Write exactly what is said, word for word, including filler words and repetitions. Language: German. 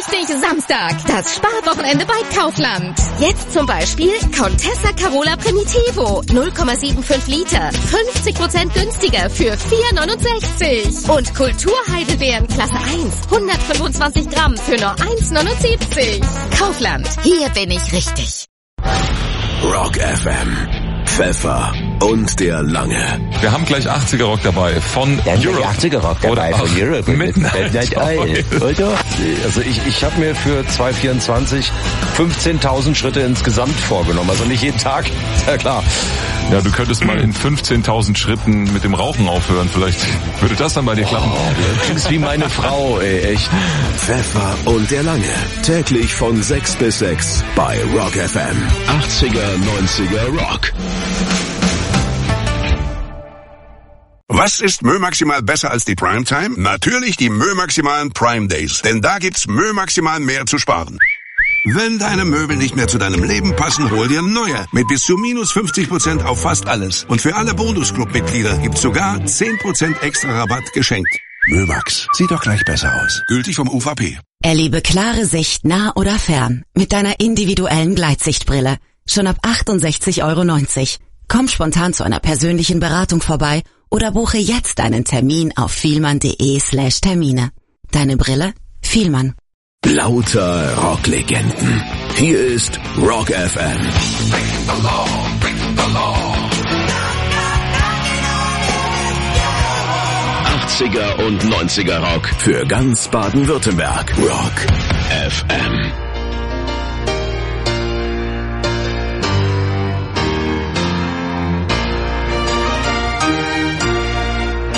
richtig Samstag. Das Sparwochenende bei Kaufland. Jetzt zum Beispiel Contessa Carola Primitivo. null Komma fünfundsiebzig Liter. fünfzig Prozent günstiger für vier neunundsechzig. Und Kulturheidelbeeren Klasse eins. hundertfünfundzwanzig Gramm für nur eins neunundsiebzig. Kaufland. Hier bin ich richtig. Rock F M. Pfeffer und der Lange. Wir haben gleich achtziger Rock dabei von Wir haben Europe. gleich achtziger Rock dabei Oder von Europe. Midnight Midnight Oil. Oder? Also ich, ich habe mir für zwanzig vierundzwanzig fünfzehntausend Schritte insgesamt vorgenommen. Also nicht jeden Tag, ja klar. Ja, du könntest mal in fünfzehntausend Schritten mit dem Rauchen aufhören. Vielleicht würde das dann bei dir klappen. Oh, du klingst wie meine Frau, ey, echt. Pfeffer und der Lange. Täglich von sechs bis sechs bei Rock F M. achtziger, neunziger Rock. Was ist Mö Maximal besser als die Primetime? Natürlich die Mö Maximalen Prime Days. Denn da gibt's Mö Maximal mehr zu sparen. Wenn deine Möbel nicht mehr zu deinem Leben passen, hol dir neue. Mit bis zu minus fünfzig Prozent auf fast alles. Und für alle Bonus-Club-Mitglieder gibt's sogar zehn Prozent extra Rabatt geschenkt. Mömax. Sieht doch gleich besser aus. Gültig vom U V P. Erlebe klare Sicht nah oder fern mit deiner individuellen Gleitsichtbrille. Schon ab achtundsechzig Euro neunzig. Komm spontan zu einer persönlichen Beratung vorbei oder buche jetzt einen Termin auf vielmann.de slash Termine. Deine Brille? Vielmann. Lauter Rocklegenden. Hier ist Rock F M. achtziger und neunziger Rock für ganz Baden-Württemberg. Rock F M.